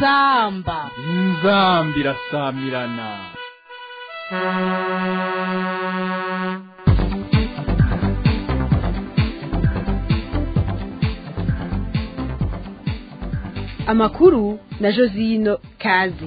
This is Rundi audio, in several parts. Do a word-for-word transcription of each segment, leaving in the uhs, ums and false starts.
inzamba inzamba irasamirana. amakuru na Josino Kazi.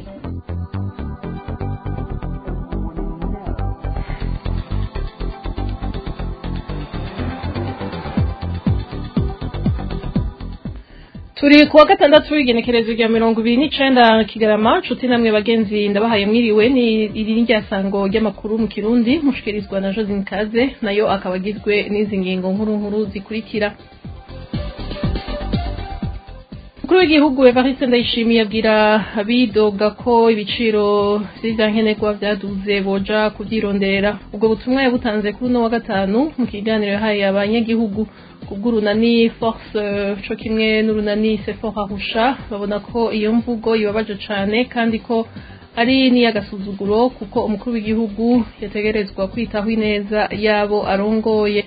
Turi kuwa gatandatu w'igenekerezo rya mirongo ibiri n'icenda Kigarama, nshuti namwe bagenzi ndabahaye mwiriwe. Ni iri ryasango ry'amakuru mu Kirundi mushikirizwa na Josine Kaze, nayo akabagizwe n'izi ngingo nkuru nkuru zikurikira. Mukuru w'igihugu Evariste Ndayishimiye abwira abidoga ko ibiciro vy'ivyankenerwa vyaduze boja kuvyironderera. Ubwo butumwa yabutanze kuri no wa gatanu mu kiganiro yahaye abanyagihugu kubw'urunani Force co kimwe n'urunani Sephora Arusha. Babona ko iyo mvugo ibabaje cane kandi ko ari niyagasuzuguro, kuko umukuru w'igihugu yategerezwa kwitaho ineza yabo arongoye.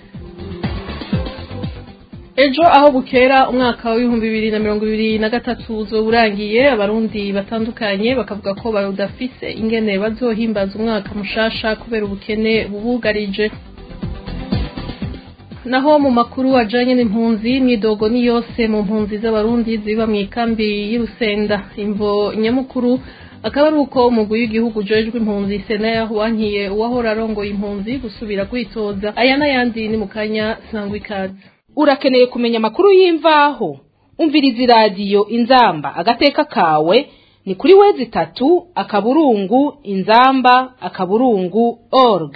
Ejo aho bukera umwaka w'ibihumbi bibiri na mirongo ibiri na gatatu uzoburangiye, abarundi batandukanye bakavuga ko badafise ingene bazohimbaza umwaka mushasha kubera ubukene bubugarije. Naho mu makuru ajanye n'impunzi, mwidogo ni yose mu mpunzi z'abarundi ziba mu ikambi y'Irusenda. Imvo nyamukuru akaba ari uko umugwi w'igihugu ujejwe impunzi Sena wankiye uwahora arongoye impunzi gusubira kwitoza. Aya n'ayandi ni mu kanya sangwa ikaze. Urakeneye kumenya amakuru y'imvaho? Umviriza iradiyo Inzamba agateka kawe, ni kuri wezi tatu akaburungu inzamba akaburungu org.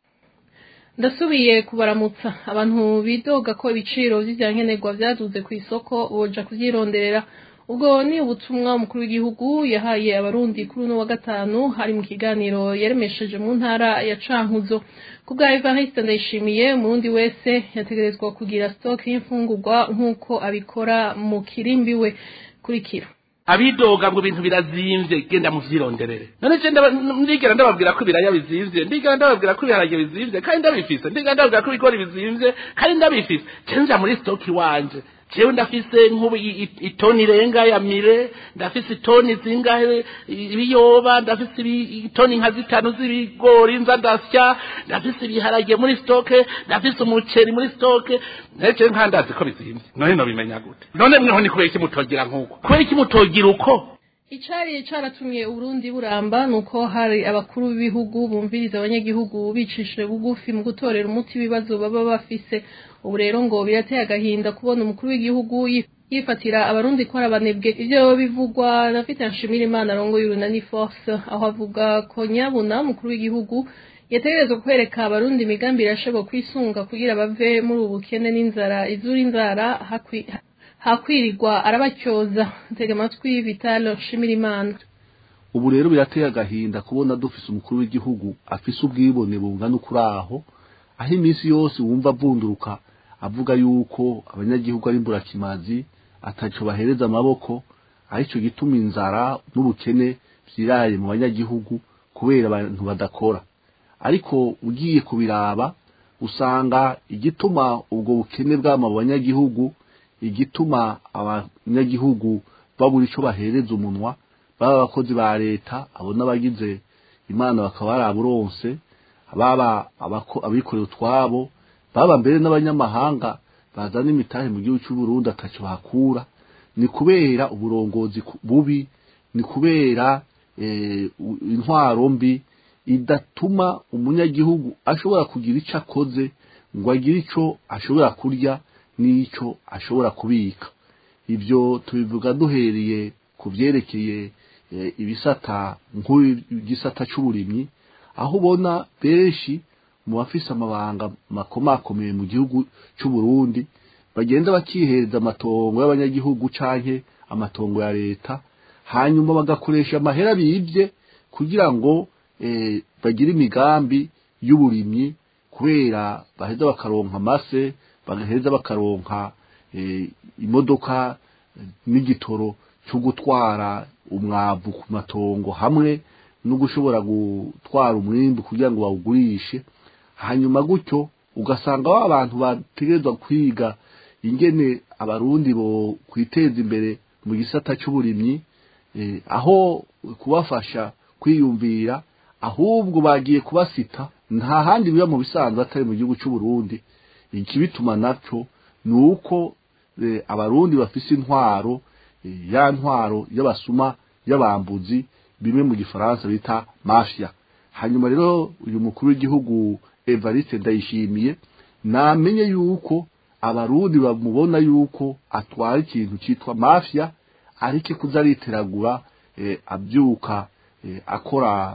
Ndasubiye kubaramutsa. Abantu bidoga ko ibiciro vy'ivyankenerwa vyaduze ku isoko boja kuvyironderera. Ubwo ni ubutumwa umukuru w'igihugu yahaye abarundi kuri no wa gatanu hari mu kiganiro yaremesheje mu ntara ya Cankuzo. Kubwa Evariste Ndayishimiye, umurundi wese yategerezwa kugira stock y'imfungurwa nkuko abikora mu kirimbi we. Kurikira. Abidoga ngo ibintu birazimvye, genda muvyironderere. None je ndigera ndababwira ko ibiraya bizimvye, ndigera ndababwira ko ibiharage bizimvye kandi ndabifise, ndigera ndababwira ko ibigori bizimvye kandi ndabifise. Cenja muri stock wanje. Jewe ndafise nk'ubu itoni renga ya mire, ndafise itoni zingahe ibiyoba, ndafise itoni nka zitanu z'ibigori nza ndasya, ndafise ibiharage muri stoke, ndafise umuceri muri stoke. Nece nkandazi ko bizimvye. None no bimenya gute? None mweho ni kubera iki mutogira nk'uko? Kubera iki mutogira uko? Icari caratumye Urundi buramba nuko hari abakuru b'ibihugu bumviriza abanyagihugu bicishije bugufi mu gutorera umuti ibibazo baba bafise. Ubu rero ngo birateye agahinda kubona umukuru w'igihugu yifatira abarundi ko arabanebwe. Ivyo bivugwa na Fita Nshimirimana arongoye urunani Force, aho avuga ko nyabuna umukuru w'igihugu yategerezwa kwereka abarundi imigambi irashobora kwisunga kugira bave muri ubukene n'inzara izura inzara hakwi hakwirirwa arabacyoza. Ntege amatwi Vital Nshimirimana. Ubu rero birateye agahinda kubona dufise umukuru w'igihugu afise ubwibone bungana ukuraho, aho iminsi yose wumva avunduruka avuga yuko abanyagihugu ari mburakimazi ataco bahereza amaboko, arico gituma inzara n'ubukene vyiraye mu banyagihugu kubera abantu badakora. Ariko ugiye kubiraba usanga igituma ubwo bukene bw'ama banyagihugu, igituma abanyagihugu babura ico bahereza umunwa, baba abakozi ba leta, abo n'abagize Imana bakaba baraburonse, baba abikorera utwabo, baba mbere n'abanyamahanga bazana imitahe mu gihugu cy'u Burundi ataco bakura. Ni kubera uburongozi bubi, ni kubera e, intwaro mbi idatuma umunyagihugu ashobora kugira ico akoze ngo agire ico ashobora kurya n'ico ashobora kubika. Ivyo tubivuga duhereye kuvyerekeye e, ibisata nk'igisata c'uburimyi, aho ubona benshi mu bafise amabanga makomakomeye mu gihugu cy'u Burundi bagenda bakihereza amatongo y'abanyagihugu canke amatongo ya leta, hanyuma bagakoresha amahera bivye kugira ngo e, bagire imigambi y'uburimyi, kubera baheza bakaronka amase, bagaheza bakaronka e, imodoka n'igitoro cyo gutwara umwavu ku matongo hamwe no gushobora gutwara umwimbu kugira ngo bawugurishe. Hanyuma gutyo ugasanga wa abantu bategerezwa kwiga ingene abarundi bo kwiteza imbere mu gisata cy'uburimyi, eh, aho kubafasha kwiyumvira ahubwo bagiye kubasita nta handi biba mu bisanzwe atari mu gihugu cy'u Burundi. Ikibituma naco nuko e, abarundi bafise intwaro e, ya ntwaro y'abasuma y'abambuzi bimwe mu gifaransa bita mafia. Hanyuma rero uyu mukuru w'igihugu Evariste Ndayishimiye namenye yuko abarundi bamubona yuko atwara ikintu citwa mafia arike kuzariteragura e, abyuka e, akora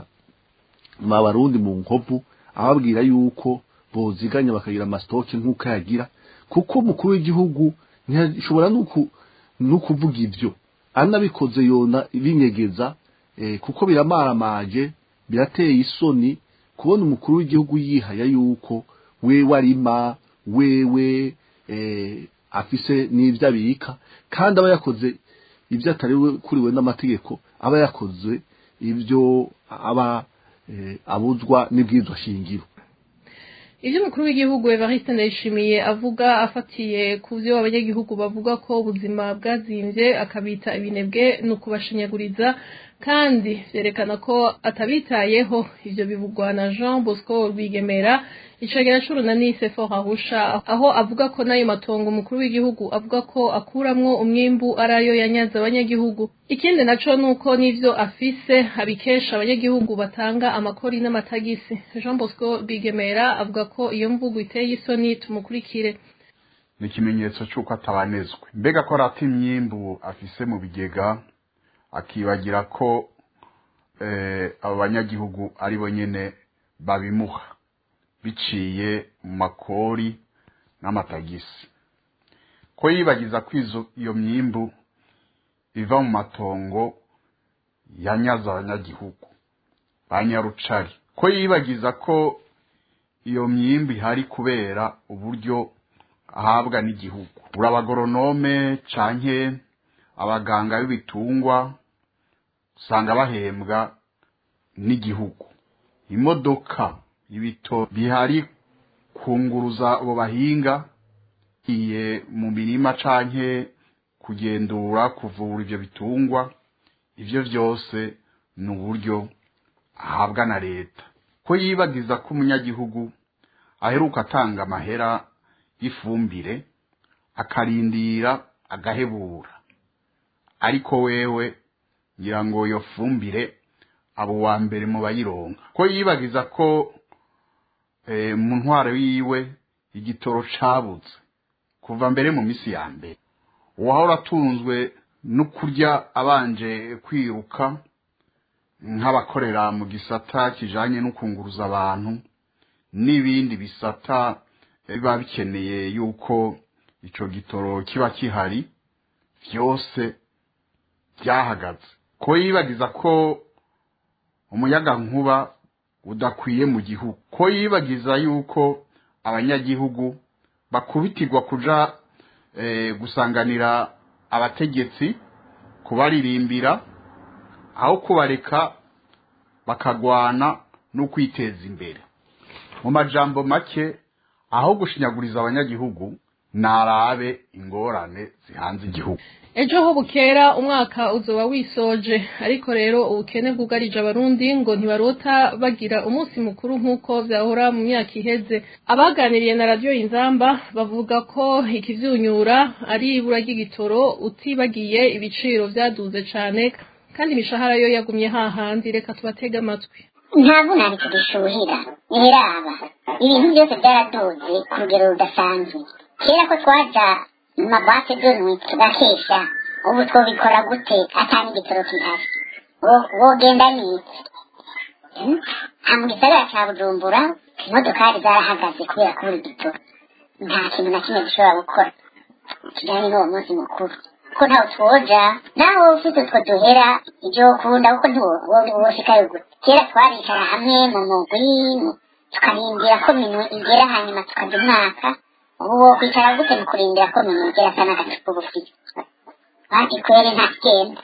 ma barundi mu nkovu ababwira yuko boziganya bakagira amastoke nk'uko yagira kuko mukuru w'igihugu ntishobora nuku nukuvuga ivyo anabikoze yona ibinyegeza e, kuko biramaramaje birateye isoni kubona umukuru w'igihugu yihaya yuko wewe arima wewe e, afise n'ivyo abika kandi aba yakoze ivyo atariwe kuriwe n'amategeko aba yakoze ivyo aba e, abuzwa n'ibwirizwa shingiro. Ivyo mukuru w'igihugu Evariste Ndayishimiye avuga afatiye kuvyo abanyagihugu bavuga ko ubuzima bwazimvye akabita ibinebwe no kubashinyaguriza kandi vyerekana ko atabitayeho. Ivyo bivugwa na Jean Bosco Rwigemera icagera c'urunani Sephora Arusha aho avuga ko nayo matongo mukuru w'igihugu avuga ko akuramwo umwimbu arayo yanyaza abanyagihugu. Ikindi naco nuko nivyo afise abikesha abanyagihugu batanga amakori n'amatagisi. Jean Bosco Rwigemera avuga ko iyo mvugo iteye isoni tumukurikire. Ni ikimenyetso c'uko atabanezwe. Mbega ko arata imyimbu afise mu bigega akibagira ko eh abanyagihugu ari bo nyene babimuha biciye mu makori n'amatagisi, ko yibagiza kwizo iyo myimbu iva mu matongo yanyaza abanyagihugu banyarucari, ko yibagiza ko iyo myimbu ihari kubera uburyo ahabwa n'igihugu. Urabagoronome canke abaganga b'ibitungwa usanga bahembwa n'igihugu. Imodoka ibito bihari kunguruza abo bahinga iye mu mirima canke kugendura kuvura ivyo bitungwa, ivyo vyose ni uburyo ahabwa na leta. Ko yibagiza ko umunyagihugu aheruka atanga amahera y'ifumbire akarindira agahebura, ariko wewe ngira ngo yo fumbire abo wa mbere mu bayironka. Ko yibagiza ko e, mu ntwaro yiwe igitoro cabuze kuva mbere mu misi ya mbere, uwahora atunzwe no kurya abanje kwiruka nk'abakorera mu gisata kijanye no kunguruza abantu n'ibindi bisata biba bikeneye yuko ico gitoro kiba kihari, vyose byahagaze. Ko yibagiza ko umuyaga nkuba udakwiye mu gihugu, ko yibagiza yuko abanyagihugu bakubitirwa kuja e, gusanganira abategetsi kubaririmbira aho kubareka bakagwana no kwiteza imbere. Mu majambo make aho gushinyaguriza abanyagihugu narabe ingorane zihanze igihugu. Ejo ho bukera umwaka uzoba wisoje, ariko rero ubukene bwugarije abarundi ngo ntibarota bagira umunsi mukuru nkuko vyahora mu myaka iheze. Abaganiriye na radio Inzamba bavuga ko ikivyunyura ari ibura ry'igitoro, utibagiye ibiciro vyaduze cane kandi imishahara yo yagumye hahandi. Reka tubatega amatwi. Ntabwo nari kudishuhira niraba ibintu byose byaraduze ku rugero rudasanzwe. Kera ko twaja mu mabwate donwe tugakesha, ubu twobikora gute atani igitoro kihari? Wogenda niki? Mu gisagara ca Bujumbura imodokari zarahagaze kubera kubura igitoro. Nta kintu na kimwe gishobora gukora kijanye n'uwo munsi mukuru, ko ntawe twoja naho ufite utwo duhera ivyo ukunda kuko ntiwoshikayo gute. Kera twaricara hamwe mu mugwi tukarindira ko minwe igera hanyuma tukaja umwaka. Ubu wo kwicara gute mu kurindira ko minwe igera sana agacupa bufite bati kwere nta kigenda.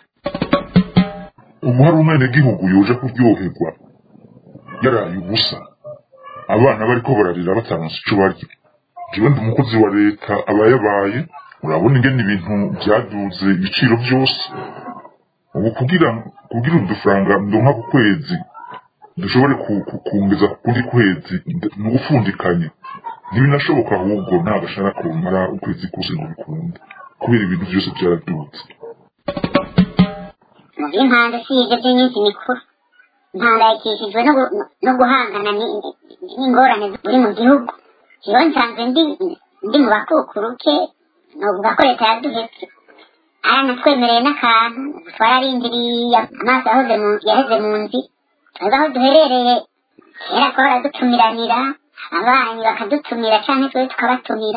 Umuhari umwenegihugu yoje kuryoherwa yaraye ubusa, abana bariko bararira bataronse ico barya. Jewe ndi umukozi wa leta aba yabaye, urabona ingene ibintu vyaduze ibiciro vyose. ubu kugira kugira udufaranga ndonka ku kwezi dushobore kungeza ku kundi kwezi ni ugufundikanye ntibinashoboka ahubwo nta gashara kumara ukwezi kose ngo bikunde kubera ibintu byose byaradutse mu by'impande si ibyo by'iminsi mikuru mpangayikishijwe no guhangana n'ingorane ziri mu gihugu iyo nsanzwe ndi mu bakukuruke novuga ko leta yaduhetse aranatwemereye n'akantu twararindiriye amaso yaheze mu nzi tuzi aho duherereye kera twahora dutumiranira abahanyi bakadutumira cyangwa twe tukabatumira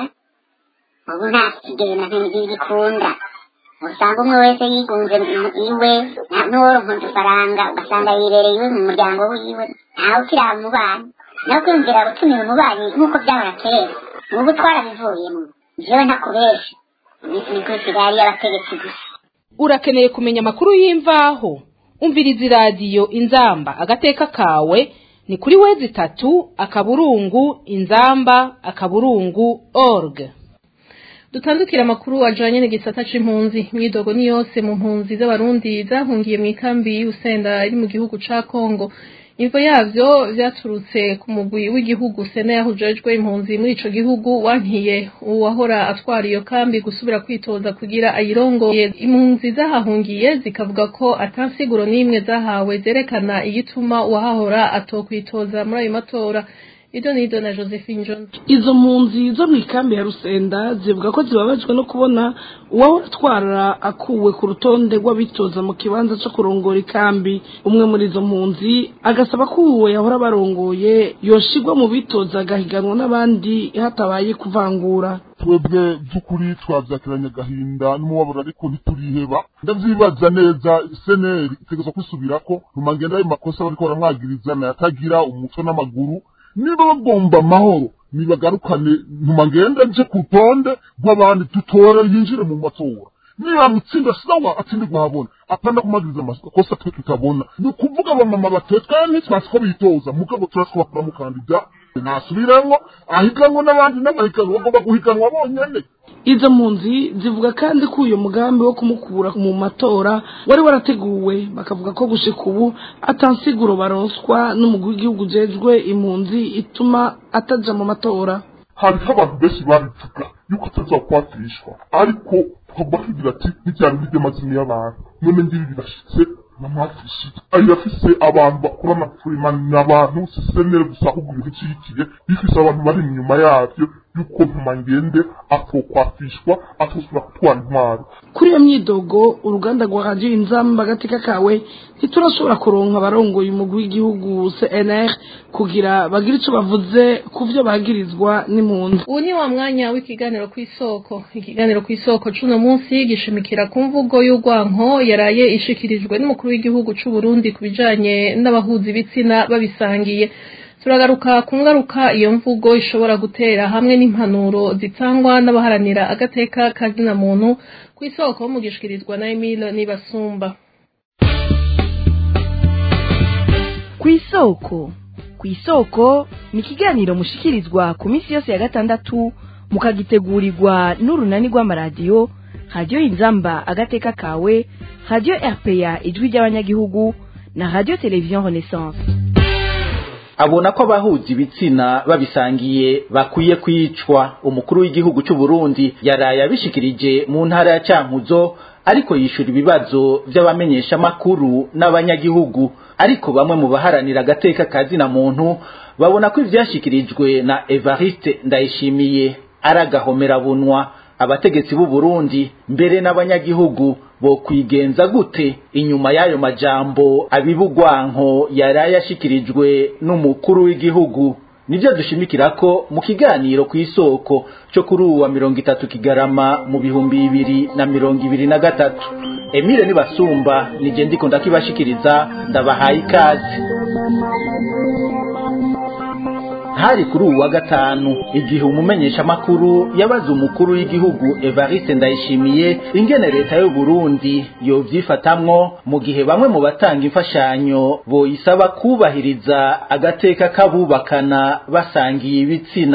ubu nta kigenda ntibikunda usanga umwe wese yigunze iwe n'uworonka udufaranga ugasanga yirereye iwe mu muryango wiwe ntawe ukiraha umubanyi no kwiyumvira gutumira umubanyi nk'uko byahora kera ubu twarabivuyemo jewe ntakubesha iminsi mikuru isigaye ari iy'abategetsi gusa. Urakeneye kumenya amakuru y'imvaho umviriza iradiyo Inzamba agateka kawe ni kuri wezi itatu akaburungu inzamba akaburungu org. Dutandukira amakuru ajanye n'igisata c'impunzi mwidogo ni yose mu mpunzi z'abarundi zahungiye mu ikambi y'Usenda iri mu gihugu ca Kongo. Imvo yavyo vyaturutse ku mugwi w'igihugu Sena yahujejwe impunzi muri ico gihugu wankiye uwahora atwara iyo kambi gusubira kwitoza kugira ayirongoye. Impunzi zahahungiye zikavuga ko atansiguro n'imwe zahawe zerekana igituma uwahahora atokwitoza muri ayo matora. Ido nido na Josephine John. Izo mpunzi zo mu ikambi ya Rusenda zivuga ko zibabajwe no kubona uwahora atwara akuwe ku rutonde rw'abitoza mu kibanza cyo kurongora ikambi. Umwe muri izo mpunzi agasaba ko uwo yahora barongoye yoshigwa mu bitoza agahiganwa n'abandi hatabaye kuvangura. Twebwe by'ukuri twabyakiranye gahinda n'umubabaro ariko ntituriheba ndavyibaza neza seneri itegeza kwisubirako numangenda ayo makosa bariko baramwagiriza na yatagira umuco n'amaguru niba bagomba amahoro nibagarukane numangenda nje ku rutonde rw'abandi tutore yinjire mu matora niba mutsinda sawa atsindirwa habona apana kumagiriza amakosa twe tutabona ni kuvuga abamama batetwa ntitwasiko bitoza mugabo turasiko bakora mu kandida nasubirango ahiganwa n'abandi n'abahiganwa bagomba guhiganwa bonyene. Izo mpunzi zivuga kandi ko uyo mugambi wo kumukura mu matora wari warateguwe bakavuga ko gushika ubu atansiguro baronswa n'umugwi w'igihugu jejwe impunzi ituma ataja mu matora. Hari abantu benshi babivuga yuko atazakwatishwa ariko tukabakigira ati n'icyaro by'amazina y'abantu none ngibi birashitse namwafisi ari afise abantu bakora na Freeman n'abantu sisenere gusa ahubwo ibikikiye bifise abantu bari inyuma yavyo yuko mpumangende atokwafishwa atosura kutwara intwaro. Kuri iyo myidogo uruganda rwa Radio Inzamba agateka kawe ntiturashobora kuronka abarongoye umugwi w'igihugu C N R kugira bagire ico bavuze kuvyo bagirizwa n'impunzi. Ubu ni wa mwanya w'ikiganiro kw'isoko. Ikiganiro kw'isoko cuno munsi gishimikira ku mvugo y'urwanko yaraye ishikirijwe n'umukuru w'igihugu c'u Burundi kubijanye n'abahuzi bitsina babisangiye. Turagaruka ku ngaruka iyo mvugo ishobora gutera hamwe n'impanuro zitangwa n'abaharanira agateka kazina muntu kw'isoko mu gishikirizwa na Emile Nibasumba. Kw'isoko kw'isoko ni ikiganiro mushikirizwa ku minsi yose ya gatandatu mukagitegurirwa n'urunani rw'amaradiyo Radio Inzamba agateka kawe, Radio R P A ijwi ry'abanyagihugu na Radio Television Renaissance. Abona ko abahuzi bitsina babisangiye bakwiye kwicwa. Umukuru w'igihugu cy'u Burundi yaraye abishikirije mu ntara ya Cankuzo ariko yishura ibibazo by'abamenyesha makuru n'abanyagihugu. Ariko bamwe mu baharanira agateka kazina muntu babona ko ivyashikirijwe na Evariste Ndayishimiye aragahomera bunwa. Abategetsi b'u Burundi mbere n'abanyagihugu bo kwigenza gute inyuma y'ayo majambo abibugwanko yaraye ashikirijwe n'umukuru w'igihugu? Nivyo dushimikira ko mu kiganiro kw'isoko cyo kuri uwa mirongo itatu Kigarama mu bihumbi bibiri na mirongo ibiri na gatatu. Emile Nibasumba nije ndiko ndakibashikiriza ndabahaye ikaze. Hari kuri uwa gatanu igihe umumenyesha makuru yabaza umukuru w'igihugu Evariste Ndayishimiye ingene leta y'u Burundi yovyifatamwo mu gihe bamwe mu batanga imfashanyo boyisaba kubahiriza agateka kabubakana basangiye ibitsina.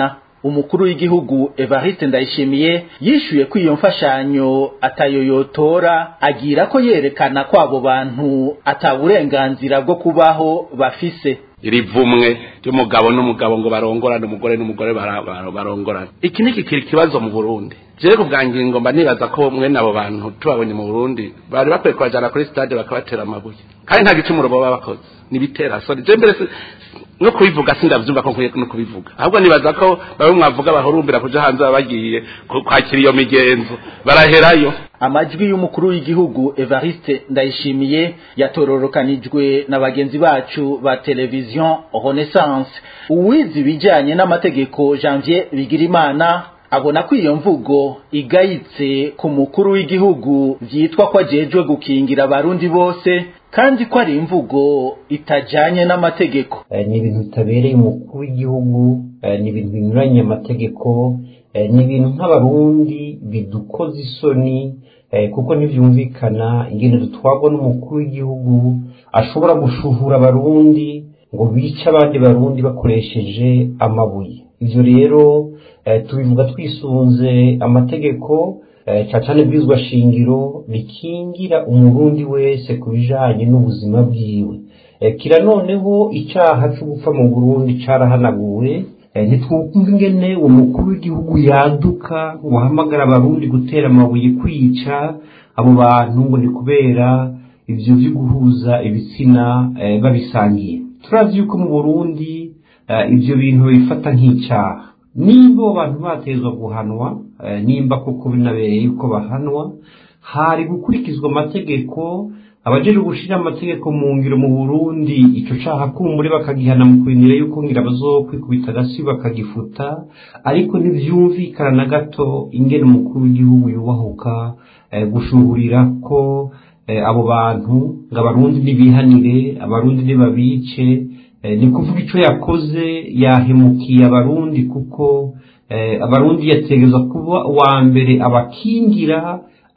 umukuru w'igihugu Evariste Ndayishimiye yishuye ko iyo mfashanyo atayoyotora, agira ko yerekana ko abo bantu ataburenganzira bwo kubaho bafise. irivumwe ry'umugabo n'umugabo ngo barongorane, umugore n'umugore barongorane. Iki ni kikiri kibazo mu Burundi. Jewe ku bwangingo mba nibaza ko mwene abo bantu tubabonye mu Burundi bari bakwiye kwajana kuri stade bakabatera amabuye, kandi nta gicumuro baba bakoze nibitera. So je mbere no kubivuga sindavyumva ko nkwiye no kubivuga, ahubwo nibaza ko babe mwavuga bahorumbira kuja hanze bagiye kwakira iyo migenzo baraherayo. Amajwi y'umukuru w'igihugu Evariste Ndayishimiye yatororokanijwe na bagenzi bacu ba televizion Renaissance. Uwizi bijanye n'amategeko Janvier Bigirimana abona ko iyo mvugo igayitse ku mukuru w'igihugu vyitwa ko ajejwe gukingira abarundi bose, kandi ko ari imvugo itajanye n'amategeko. E, ni ibintu bitabereye umukuru w'igihugu, e, ni ibintu binyuranye amategeko, e, ni ibintu nk'abarundi bidukoze isoni, e, kuko ntivyumvikana ingene dutwagwa n'umukuru w'igihugu ashobora gushuhura abarundi ngo bice abandi barundi bakoresheje amabuye. Ivyo rero e, tubivuga twisunze amategeko e, cacane bwizwa shingiro bikingira umurundi wese kubijanye n'ubuzima bwiwe. E, kira noneho icaha cyo gupfa mu Burundi carahanaguwe. E, ntitwumva ingene umukuru w'igihugu yaduka wahamagara abarundi gutera amabuye kwica abo bantu ngo ni kubera ivyo vyo guhuza ibitsina e, babisangiye. Turavye yuko mu Burundi uh, ivyo bintu bifata nk'icyaha. Nimba abantu batezwa guhanwa, uh, nimba koko binabereye yuko bahanwa, hari gukurikizwa amategeko, abajeje gushira amategeko mu ngiro mu Burundi ico caha kumbure bakagihana mu kwinira yuko ngira bazokwikubita gasi bakagifuta, ariko ntivyumvikana na gato ingene umukuru w'igihugu yubahuka uh, gushuhurira ko uh, abo bantu ngo abarundi nibihanire, abarundi nibabice. E, ni kuvuga ico yakoze yahemukiye abarundi, kuko e, abarundi yategezwa kuba wa mbere abakingira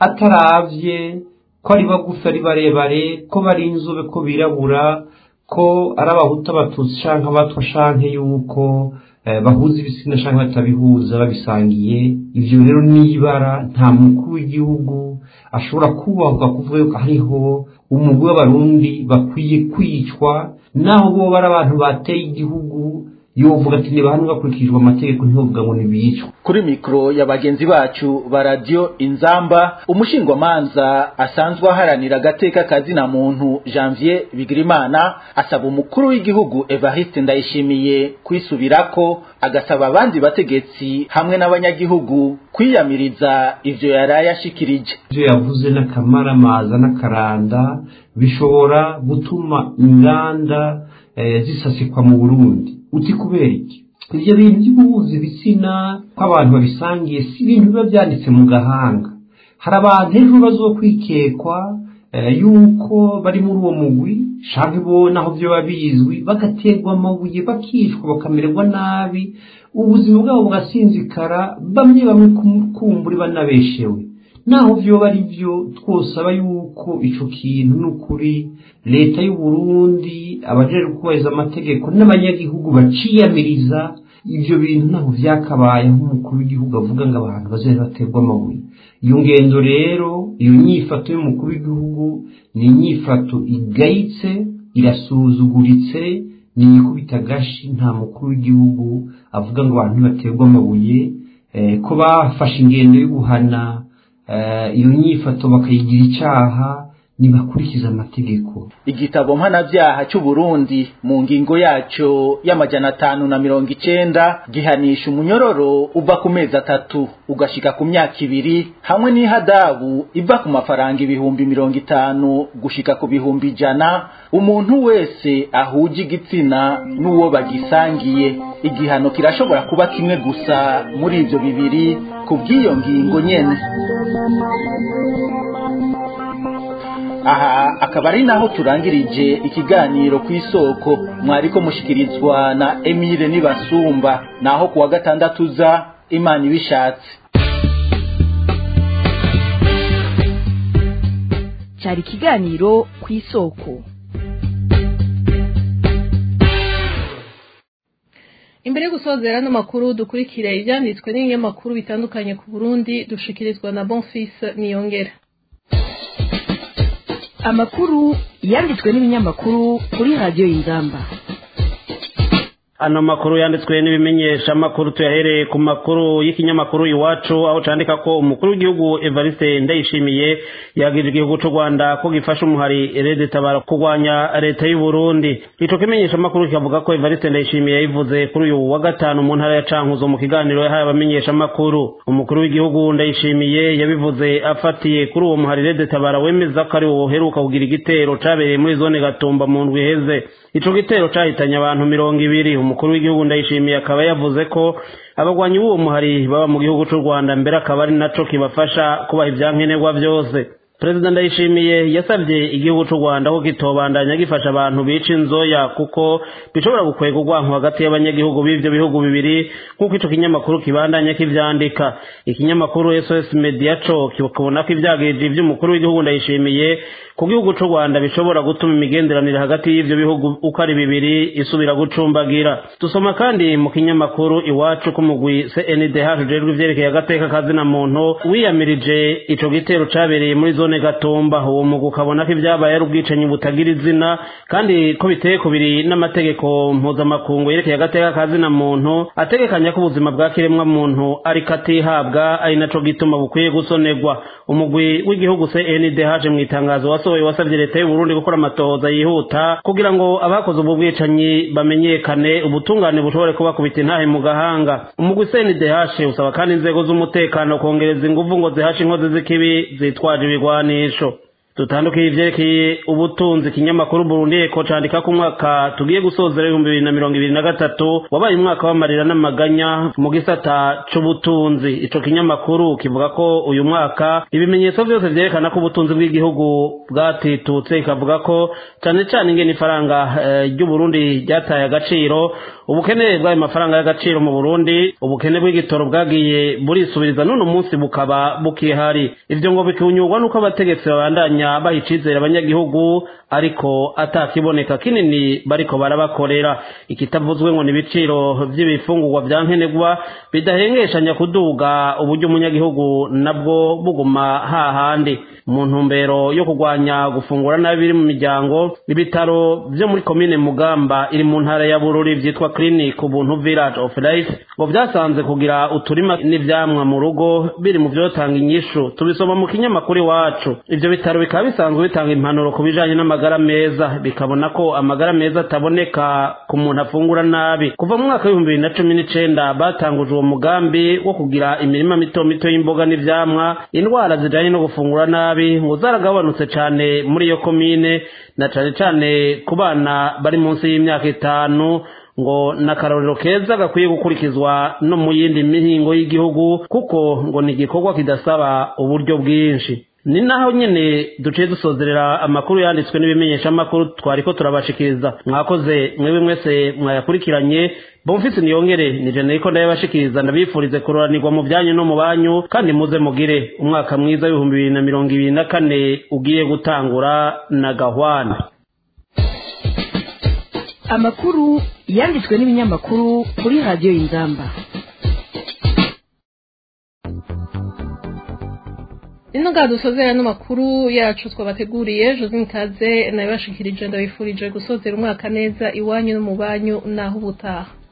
ataravye ko ari bagufi ari barebare, ko bari inzobe, ko birabura, ko ari abahuta abatutsi canke abatwa canke yuko e, bahuza ibitsina canke batabihuza babisangiye. Ivyo rero nibara nta mukuru w'igihugu ashobora kubahuka kuvuga yuko hariho umugwi w'abarundi bakwiye kwicwa, naho bo bara abantu bateye igihugu yovuga ati nibahanwa bakurikijwe amategeko ntivuga ngo nibicwa. Kuri mikro ya bagenzi bacu ba radio Inzamba, umushingwamanza asanzwe aharanira agateka kazina muntu Janvier Bigirimana asaba umukuru w'igihugu Evariste Ndayishimiye kwisubirako, agasaba abandi bategetsi hamwe n'abanyagihugu kwiyamiriza ivyo yaraye ashikirije. Ivyo yavuze n'akamaramaza n'akaranda bishobora gutuma inganda e, zisasikwa mu Burundi. Uti kubera iki? Ivyo bintu by'ubuhuza ibitsina kw'abantu babisangiye si ibintu biba byanditse mu gahanga. Hari abantu ejo bazokwikekwa e, yuko bari muri uwo mugwi canke bo naho vyo babizwi bagaterwa amabuye bakicwa bakamererwa nabi, ubuzima bwabo bugasinzikara, bamwe bamwe kumburi banabeshewe. Naho vyo bari vyo twosaba yuko ico kintu n'ukuri leta y'u Burundi abajeje kubahiriza amategeko n'abanyagihugu baciyamiriza ivyo bintu, naho vyakabaye nk'umukuru w'igihugu avuga ngo abantu bazohe baterwa amabuye. Iyo ngendo rero, iyo nyifato y'umukuru w'igihugu ni inyifato igayitse, irasuzuguritse, ni ikubita gashi. Nta mukuru w'igihugu avuga ngo abantu baterwa amabuye, eh, ko bafashe ingendo yo guhana Uh, iyo nyifato bakayigira icaha nibakurikiza amategeko. Igitabo mpanavyaha cy'u Burundi mu ngingo yaco y'amajana atanu na mirongo icenda gihanisha umunyororo uva ku mezi atatu ugashika ku myaka ibiri, hamwe n'ihadabu iva ku mafaranga ibihumbi mirongo itanu gushika ku bihumbi ijana umuntu wese ahuje igitsina n'uwo bagisangiye. Igihano kirashobora kuba kimwe gusa muri ivyo bibiri kubw'iyo ngingo nyene. Aha akaba ari naho turangirije ikiganiro kw'isoko, mwariko mushikirizwa na Emile Nibasumba, naho kuwa gatandatu za Imana ibishatse. Cyari ikiganiro kw'isoko. imbere yo gusozera no makuru dukurikire ibyanditswe n'ibinyamakuru bitandukanye ku Burundi dushikirizwa na Bonfils Niyongera. Amakuru yanditswe n'ibinyamakuru kuri radio Inzamba. Ano makuru yanditswe n'ibimenyesha makuru tuyahereye ku makuru y'ikinyamakuru Iwacu aho candika ko umukuru w'igihugu Evariste Ndayishimiye yagije igihugu cy'u Rwanda ko gifasha umuhari Rede Tabara kurwanya leta y'u Burundi. Ico kimenyesha makuru kikavuga ko Evariste Ndayishimiye yavuze kuri uyu wa gatanu mu ntara ya Cankuzo mu kiganiro yahaye abamenyesha makuru. Umukuru w'igihugu Ndayishimiye yabivuze afatiye kuri uwo muhari Rede Tabara wemeza ko ari wo heruka kugira igitero cabereye muri zone Gatumba mu ndwi heze. Ico gitero cahitanye abantu mirongo ibiri. Umukuru w'igihugu Ndayishimiye akaba yavuze ko abagwanyi b'uwo muhari baba mu gihugu cy'u Rwanda mbere akaba ari naco kibafasha kubaha ivyankenerwa byose. President Ndayishimiye yasabye igihugu cy'u Rwanda ko kitobandanya gifasha abantu bica inzoya kuko bishobora gukwega urwanko hagati y'abanyagihugu b'ivyo bihugu bibiri kuko ico kinyamakuru kibandanya kivyandika. Ikinyamakuru S O S Media co kibona ko ivyagije ivy'umukuru w'igihugu Ndayishimiye ku gihugu cy'u Rwanda bishobora gutuma imigenderanire hagati y'ivyo bihugu uko ari bibiri isubira gucumbagira. Dusoma kandi mu kinyamakuru Iwacu ko mugwi C N D H ujejwe ivyerekeye agateka kazina muntu wiyamirije ico gitero cabereye muri zone Gatumba. Uwo mugwi ukabona ko ivyabaye ari ubwicanyi butagira izina kandi ko biteye kubiri n'amategeko mpuzamakungu yerekeye agateka kazina muntu ategekanya ko ubuzima bwa kiremwa muntu ari katihabwa ari naco gituma bukwiye gusonerwa. Umugwi w'igihugu C N D H mu itangazo wasohoye wasavye leta y'u Burundi gukora amatohoza yihuta kugira ngo abakoze ubwo bwicanyi bamenyekane ubutungane bushobore kubakubita intahe mu gahanga. Umugwi C N D H usaba kandi inzego z'umutekano kongereza inguvu ngo zihashe inkozi z'ikibi zitwaje ibigwanisho. Tutandukiye ivyerekeye ubutunzi kinyamakuru Burundi Eko candika ku mwaka tugiye gusozera ibihumbi bibiri na mirongo ibiri na gatatu wabaye umwaka w'amarira n'amaganya mu gisata c'ubutunzi. Ico kinyamakuru kivuga ko uyu mwaka ibimenyetso vyose vyerekana ko ubutunzi bw'igihugu bwatitutse, ikavuga ko cane cane ingene ifaranga ry'u Burundi ryataye agaciro, ubukene bw'ayo mafaranga y'agaciro mu Burundi, ubukene bw'igitoro bwagiye burisubiriza none umunsi bukaba bukihari. Ivyo ngo bikunyurwa nuko abategetsi babandanya baha icizere abanyagihugu ariko atakiboneka kinini bariko barabakorera. Ikitavuzwe ngo n'ibiciro vy'ibifungurwa vyankenerwa bidahengeshanya kuduga uburyo umunyagihugu nabwo buguma hahandi. Mu ntumbero yo kurwanya gufungura nabi biri mu miryango, ibitaro vyo muri komine Mugamba iri mu ntara ya Bururi vyitwa Clinic Ubuntu Village of Life ngo vyasanze kugira uturima n'ivyamwa mu rugo biri mu vyotanga inyishu. Tubisoma mu kinyamakuru Iwacu. Ivyo bitaro bikaba bisanzwe bitanga impanuro ku bijanye n'amagara meza, bikabona ko amagara meza ataboneka ku muntu afungura nabi. Kuva mu mwaka w'ibihumbi bibiri na cumi n'icenda batanguje uwo mugambi wo kugira imirima mito mito y'imboga n'ivyamwa. Indwara zijanye no gufungura nabi ngo zaragabanutse cane muri iyo komine, na cane cane ku bana bari munsi y'imyaka itanu, ngo nakarorero keza gakwiye gukurikizwa no mu yindi mihingo y'igihugu kuko ngo ni igikorwa kidasaba uburyo bwinshi. Ni naho nyene duciye dusozerera amakuru yanditswe n'ibimenyesha amakuru twariko turabashikiriza. Mwakoze mwewe mwese mwayakurikiranye. Bonfils Niyongere ni je niko ndayabashikiriza, ndabifurize kuroranirwa mu byanyu no mu banyu kandi muze mugire umwaka mwiza w'ibihumbi bibiri na mirongo ibiri na kane ugiye gutangura na gahwana. Amakuru yanditswe n'ibinyamakuru kuri radio Inzamba. Ino gadusozera n'amakuru yacu twabateguriye. Josine Kaze nabashikirije ndabifurije gusozera umwaka neza iwanyu no mu banyu naho ubutaha.